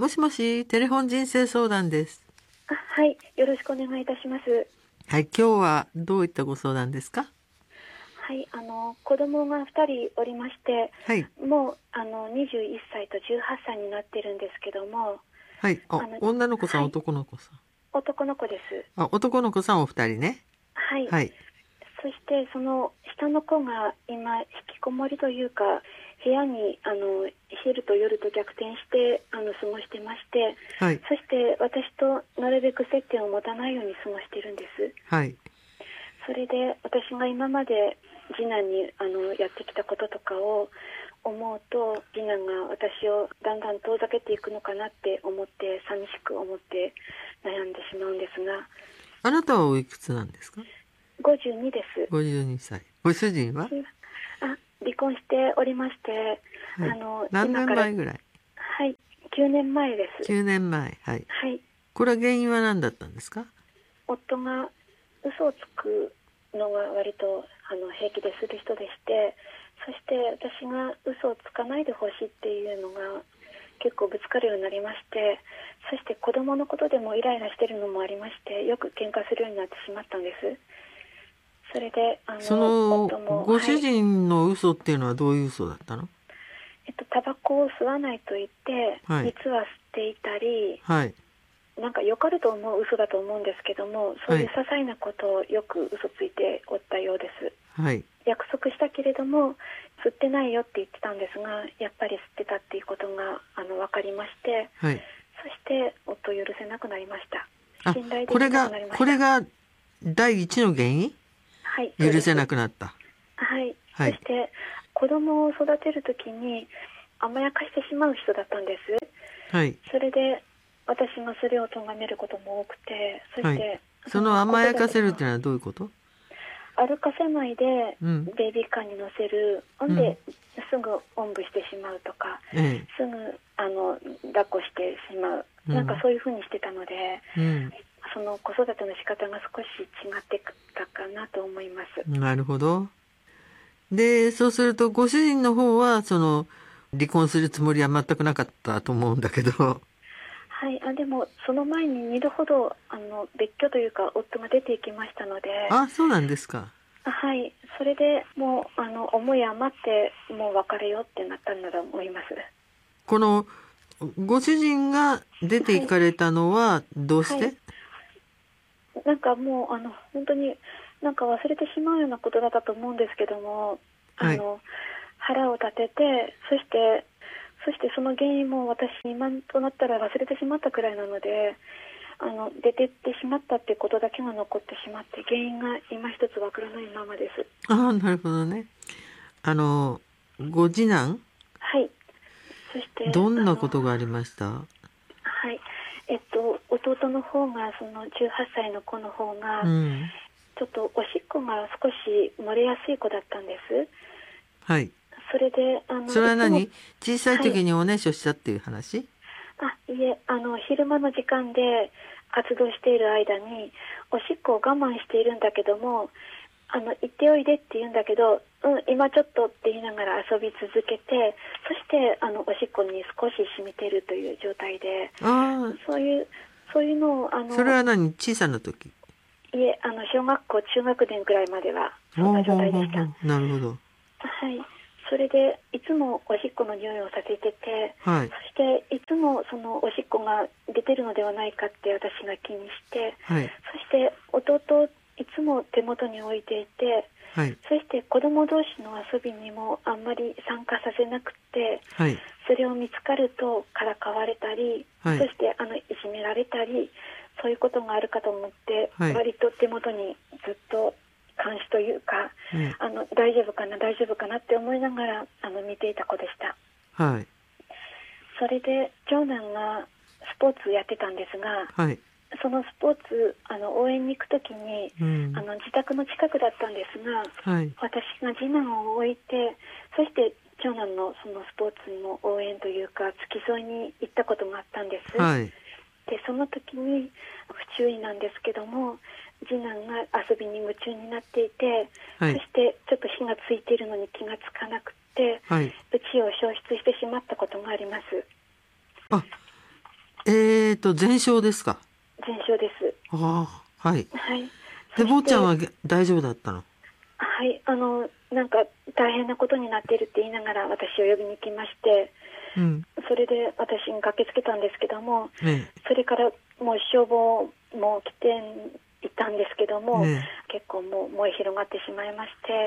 もしもし、テレフォン人生相談です。 はい、よろしくお願いいたします。 はい、今日はどういったご相談ですか？ はい、子供が2人おりまして、 はい、 もう21歳と18歳になってるんですけども、 はい、女の子さん、 はい、 男の子さん。 男の子です。 男の子さんお二人ね。 はい、 はい、 そしてその下の子が今引きこもりというか、部屋に昼と夜と逆転して過ごしてまして、 はい、 そして私となるべく接点を持たないように過ごしてるんです。 はい、 それで私が今まで次男にやってきたこととかを思うと、次男が私をだんだん遠ざけていくのかなって思って、寂しく思って悩んでしまうんですが。 あなたはおいくつなんですか 52です。 ？52歳。ご主人は？ 離婚しておりまして、 はい、何年今から、 前ぐらいはい、9年前です。 ？9年前。はい。 はい、 これは原因は何だったんですか？ 夫が嘘をつくのが割と平気でする人でして、そして私が嘘をつかないでほしいっていうのが結構ぶつかるようになりまして、そして子供のことでもイライラしてるのもありまして、よく喧嘩するようになってしまったんです。それでその夫も、 ご主はい、 人の嘘っていうのはどういう嘘だったの？ タバコを吸わないと言ってはい、 実は吸っていたり、 はい、 なんか良かれと思う嘘だと思うんですけども、そういう些細なことをよく嘘ついておったようです。 はい、 約束したけれども吸ってないよって言ってたんですが、やっぱり吸ってたっていうことが分かりまして、 はい。 そして夫を許せなくなりました。 あ、 信頼でこれが、 きなくなりました。 これが第一の原因？ はい、そうです。 許せなくなった。 はい、 はい、 そして子供を育てるときに甘やかしてしまう人だったんです。 はい、 それで私がそれを咎めることも多くて、そしはい。 てその子甘やか育てのせるっていうのはどういうこと？ 歩かせないでうん、 ベビーカーに乗せる、ほうん、 んですぐおんぶしてしまうとか、 ええ、 すぐ抱っこしてしまう、なんかうん、 そういうふうにしてたので、 うん。 その子育ての仕方が少し違ってたかなと思います。 なるほど。で、そうするとご主人の方は離婚するつもりは全くなかったと思うんだけど。 はい、でもその前に2度ほど別居というか夫が出ていきましたので、 あ、そうなんですか。 はい、それでもう思い余ってもう別れようってなったんだと思います。 このご主人が出て行はい、 かれたのはどうしはい、 て？ なんかもう本当になんか忘れてしまうようなことだったと思うんですけども、 はい、 腹を立てて、そしてその原因も私今となったら忘れてしまったくらいなので、出てってしまったってことだけが残ってしまって、原因が今一つわからないままです。 ああ、なるほどね。ご次男、 はい、そしてどんなことがありました？ はい、弟の方が、その18歳の子の方がうん。 ちょっとおしっこが少し漏れやすい子だったんです。 はい。 それでそれはいつも、 何？小さいはい、 時におねしょしたっていう話？ いえ、昼間の時間で活動している間におしっこを我慢しているんだけども、行っておいでって言うんだけど、今ちょっとって言いながら遊び続けて、そしておしっこに少し染みているという状態で、 ああ、 そういうのをそれは何？小さな時？ いえ、小学校中学年くらいまではそんな状ほうほう態でした。 ほうほう。なるほど。 はい、それでいつもおしっこの匂いをさせてて、 はい。 そしていつもそのおしっこが出てるのではないかって私が気にして、 はい。 そして弟をいつも手元に置いていて、 はい。 そして子供同士の遊びにもあんまり参加させなくて、 はい。 それを見つかるとからかわれたり、 はい。 そしていじめられたり、そういうことがあるかと思って、 はい。 割と手元にずっと監視というか、 ね。 大丈夫かな大丈夫かなって思いながら見ていた子でした。 はい。 それで長男がスポーツやってたんですが、 はい。 そのスポーツ応援に行くときにうん。 自宅の近くだったんですが、 はい。 私が次男を置いて、そして長男のそのスポーツの応援というか付き添いに行ったことがあったんです。 はい。 でその時に不注意なんですけども、次男が遊びに夢中になっていて、 はい。 そしてちょっと火がついているのに気がつかなくて、 はい。 家を焼失してしまったことがあります。 あ、 全焼ですか？ 全焼です。 ああ、はい。 はい。 で、 そして、 坊ちゃんは大丈夫だったの？ はい、なんか大変なことになっているって言いながら私を呼びに行きまして、 うん。 それで私に駆けつけたんですけども、 えそれからもう消防も来ていたんですけどえ、 も、 え結構もう燃え広がってしまいまして、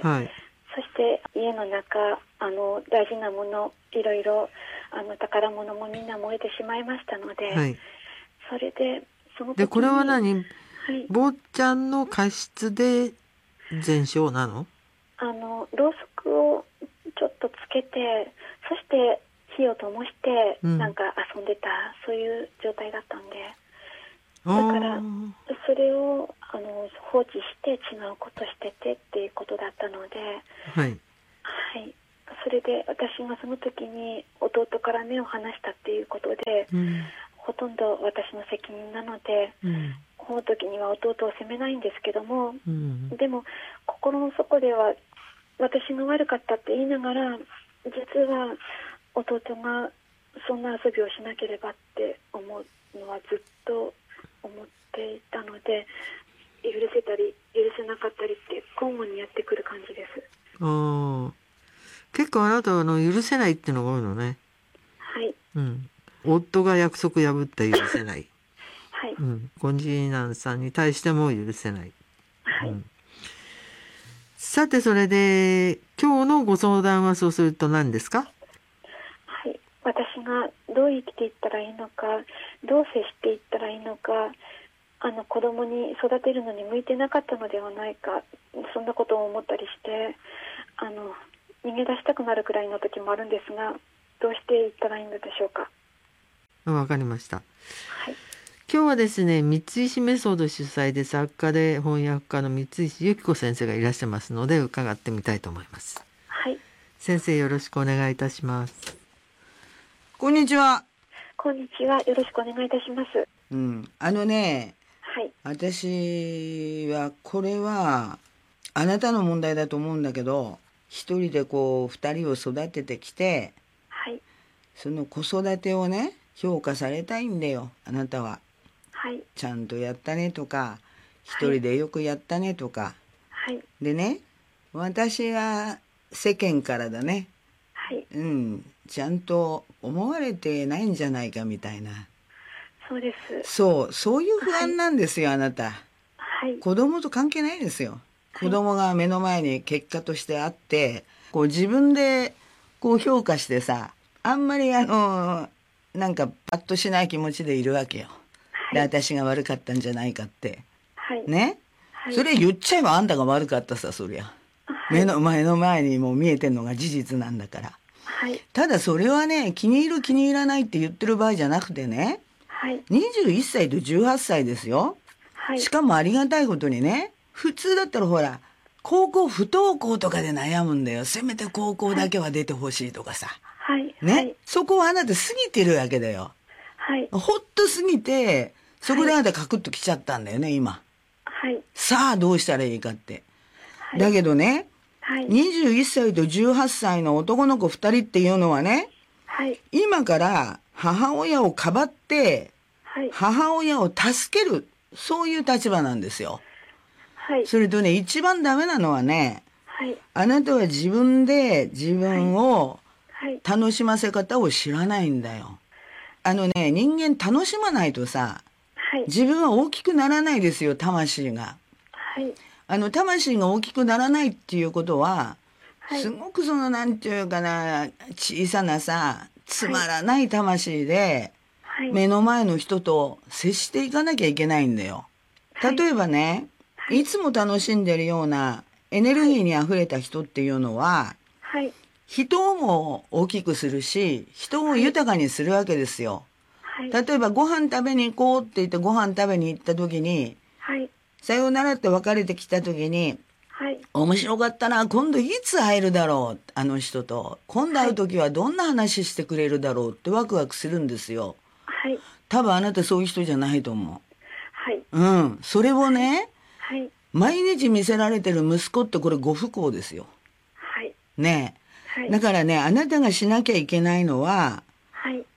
はい。 そして家の中、大事なもの、いろいろ宝物もみんな燃えてしまいましたので、 はい。 それでそので、これは時に、 何？ はい、 坊ちゃんの過失で全焼なの？ ろうそくをちょっとつけて、そして火を灯してうん。 なんか遊んでた、そういう状態だったんで、 あだからあ、 それを放置して違うことしててっていうことだったので、 はい。 はい、それで私がその時に弟から目を離したっていうことで、 うん。 ほとんど私の責任なので、 うん。 この時には弟を責めないんですけども、 うん。 でも心の底では私が悪かったって言いながら、実は弟がそんな遊びをしなければって思うのはずっと思っていたので、許せたり許せなかったりって交互にやってくる感じです。 ああ、結構あなたは許せないっていうのが多いのね。 はい、 うん。夫が約束破って許せない。 はい、 うん。ご次男さんに対しても許せない。 はい、 うん。さて、それで、今日のご相談はそうすると何ですか？ はい、私がどう生きていったらいいのか、どう接していったらいいのか、子供に育てるのに向いてなかったのではないか、そんなことを思ったりして、逃げ出したくなるくらいの時もあるんですが、どうしていったらいいのでしょうか。 わかりました。 はい、 今日はですね、三石メソッド主催で作家で翻訳家の三石由紀子先生がいらっしゃいますので、伺ってみたいと思います。 はい、 先生、よろしくお願いいたします。 こんにちは。 こんにちは。よろしくお願いいたします。 うん。あのね、 はい、 私は、これは、あなたの問題だと思うんだけど、一人でこう、二人を育ててきて、 はい、 その子育てをね、評価されたいんだよ、あなたは。 はい、 ちゃんとやったねとか、一はい、 人でよくやったねとか。 はい、 でね、私は世間からだね、 はい、 ちゃんと思われてないんじゃないかみたいな。 そうです。 そういう不はい、 安なんですよ、あなた。 はい、 子供と関係ないですよ。子はい、 供が目の前に結果としてあって、こう自分でこう評価してさ、あんまりなんかパッとしない気持ちでいるわけよ。で、 はい、 私が悪かったんじゃないかって。 はい、 ね。 はい、 それ言っちゃえばあんたが悪かったさ、そりゃ。 はい、 目の前にもう見えてんのが事実なんだから。 はい、 ただそれはね、気に入る気に入らないって言ってる場合じゃなくてね、 はい、 21歳と18歳ですよ。 はい、 しかもありがたいことにね、普通だったらほら、高校不登校とかで悩むんだよ。せめて高校だけは出てほしいとかさ。 はい、はね。 い、 そこはあなた過ぎてるわけだよ。 はい、 ほっと過ぎて、そこであなたカクッと来ちゃったんだよね、今。 はい、 さあどうしたらいいかって。 はい、 だけどね、 はい、 21歳と18歳の男の子2人っていうのはね、 はい、 今から母親をかばってはい、 母親を助ける、そういう立場なんですよ。 はい、 それとね、一番ダメなのはね、 はい、 あなたは自分で自分をはい、 楽しませ方を知らないんだよ。人間楽しまないとさ、 はい、 自分は大きくならないですよ、魂が。 はい、 魂が大きくならないっていうことは、 はい、 すごくなんていうかな、小さなさ、つまらない魂で、 はい、 目の前の人と接していかなきゃいけないんだよ。例えばね、いつも楽しんでるようなエネルギーに溢れた人っていうのは、 はい、 人も大きくするし、人を豊かにするわけですよ。 はい、 例えばご飯食べに行こうって言ってご飯食べに行った時に、 はい、 さようならって別れてきた時に、 はい、 面白かったな、今度いつ会えるだろう、あの人と。今度会う時はどんな話してくれるだろうってワクワクするんですよ。 はい、 多分あなたそういう人じゃないと思はい、 う。それをね、 はい、 毎日見せられてる息子ってこれご不幸ですよ。 はい、 ねはい、 え。だからね、あなたがしなきゃいけないのは、 はい、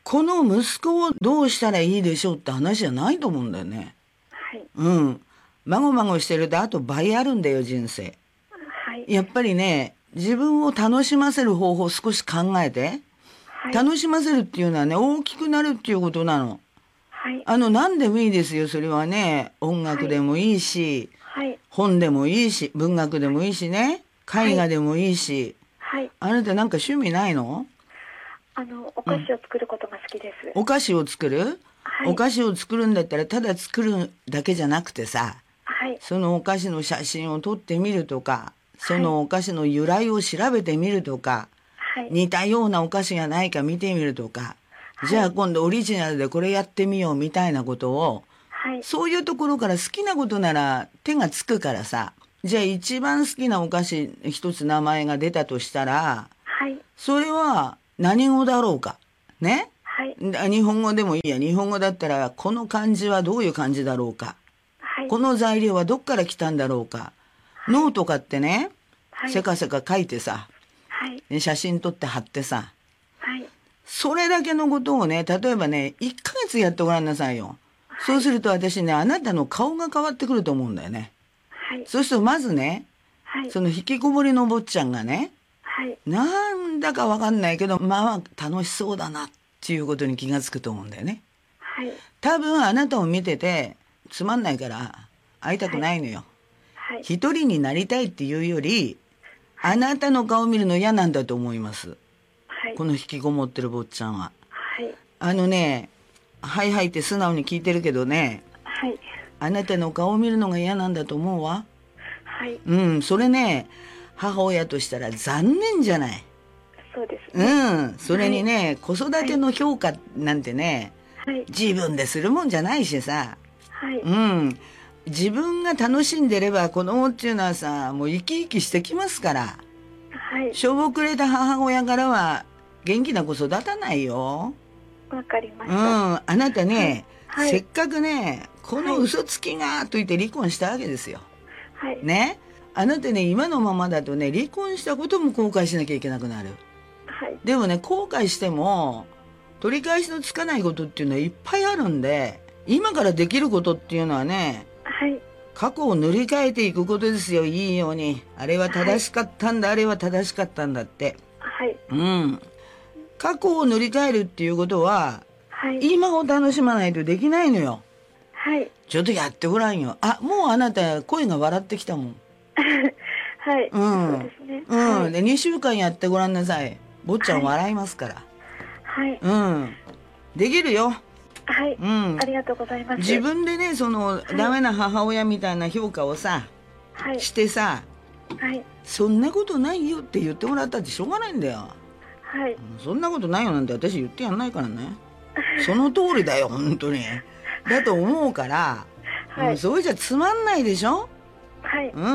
この息子をどうしたらいいでしょうって話じゃないと思うんだよね。 はい。 うん。まごまごしてるとあと倍あるんだよ、人生。 はい。 やっぱりね、自分を楽しませる方法を少し考えて。 はい。 楽しませるっていうのはね、大きくなるっていうことなの。 はい。 何でもいいですよ、それはね。音楽でもいいし、 はい。 本でもいいし、文学でもいいしね。絵画でもいいし。 はい。 あなたなんか趣味ないの？ お菓子を作ることが好きです。 お菓子を作る？ はい。 お菓子を作るんだったらただ作るだけじゃなくてさ、 はい。 そのお菓子の写真を撮ってみるとか、そのお菓子の由来を調べてみるとか、 はい。 似たようなお菓子がないか見てみるとか、じゃあ今度オリジナルでこれやってみようみたいなことを、 はい。 そういうところから好きなことなら手がつくからさ、じゃあ一番好きなお菓子一つ名前が出たとしたら、 はい。 それは何語だろうか。ね？ はい。 日本語でもいいや。日本語だったらこの漢字はどういう漢字だろうか。 はい。 この材料はどっから来たんだろうか。ノート買ってね、 はい。 せかせか書いてさ、 はい。 写真撮って貼ってさ、 はい。 それだけのことをね、例えばね、1ヶ月やってごらんなさいよ。そうすると私ね、あなたの顔が変わってくると思うんだよね。 はい。 そうするとまずね、 はい。 その引きこもりの坊ちゃんがね、 はい。 なんだかわかんないけど、まあ楽しそうだなっていうことに気がつくと思うんだよね。 はい。 多分あなたを見ててつまんないから会いたくないのよ。 はい。 一人になりたいっていうより、あなたの顔見るの嫌なんだと思います。 はい。 この引きこもってる坊ちゃんは。 はい。 はいはいって素直に聞いてるけどね、 はい。 あなたの顔を見るのが嫌なんだと思うわ。 はい。 うん、それね、母親としたら残念じゃない。 そうですうね。 ん、それにね、子育ての評価なんてね、 はい。 自分でするもんじゃないしさ、 はい。 うん、自分が楽しんでれば子供っていうのはさ、もう生き生きしてきますから。 はい。 しょぼくれた母親からは元気な子育たないよ。 わかりまうん、 した。 あなたね、 はい。 せっかくね、この嘘つきがと言って離婚したわけですよ。 はい。 ね。あなたね、今のままだとね、離婚したことも後悔しなきゃいけなくなる。 はい。 でもね、後悔しても、取り返しのつかないことっていうのはいっぱいあるんで、今からできることっていうのはね、 はい。 過去を塗り替えていくことですよ、いいように。あれは正しかったんだ、あれは正しかったんだって。 はい。 うん。過去を塗り替えるっていうことは、 はい。 今を楽しまないとできないのよ。 はい。 ちょっとやってごらんよ。あ、もうあなた声が笑ってきたもん。 はい。 うんそうですね。 うん。 はい。 で、2週間やってごらんなさい。坊ちゃん笑いますから。 はい。 うん。できるよ。 はい。 うん。 ありがとうございます。 自分でね、ダメな母親みたいな評価をさ、 はい。 してさ、 はい。 そんなことないよって言ってもらったってしょうがないんだよ。 はい。 そんなことないよなんて私言ってやんないからね。その通りだよ、本当に。だと思うから、 はい。 それじゃつまんないでしょ。 はい。 うん。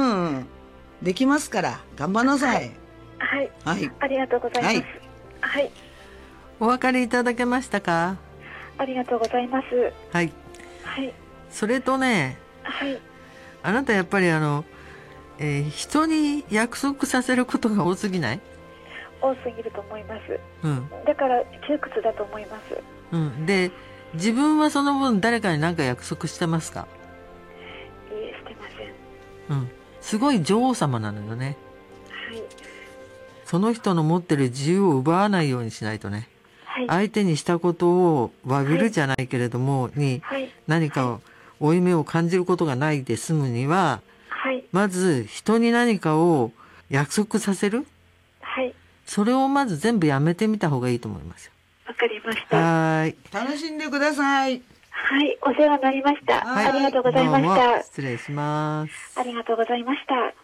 できますから、頑張んなさい。 はい。 はい。 ありがとうございます。 はいはい。 お分かりいただけましたか？ ありがとうございます。 はい。 はい。 それとね、 はい。 あなたやっぱり人に約束させることが多すぎない？ 多すぎると思います。 うん。 だから窮屈だと思います。 うん。で、自分はその分誰かに何か約束してますか？ いいえ、してません。 うん。すごい女王様なのよね。 はい。 その人の持ってる自由を奪わないようにしないとね。 はい。 相手にしたことを詫びるじゃないけれども、 はい。 何かを負い目を感じることがないで済むには、 はい。 まず人に何かを約束させる。 はい。 それをまず全部やめてみた方がいいと思いますよ。 わかりました。 はーい。 楽しんでください。 はい。お世話になりました。 はいありがとうございましどうもた。 失礼します。 ありがとうございました。